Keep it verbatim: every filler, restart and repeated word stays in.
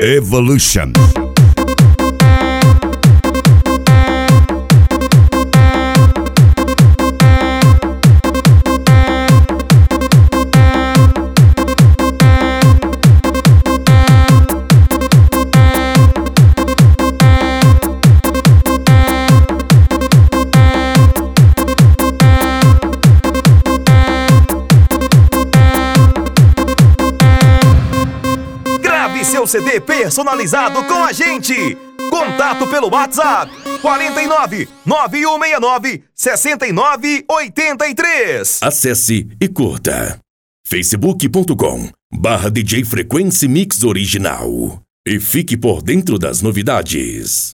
Evolution. Seu C D personalizado com a gente. Contato pelo WhatsApp quatro nove, nove um seis nove, seis nove oito três. Acesse e curta facebook ponto com barra D J Frequency Mix Original e fique por dentro das novidades.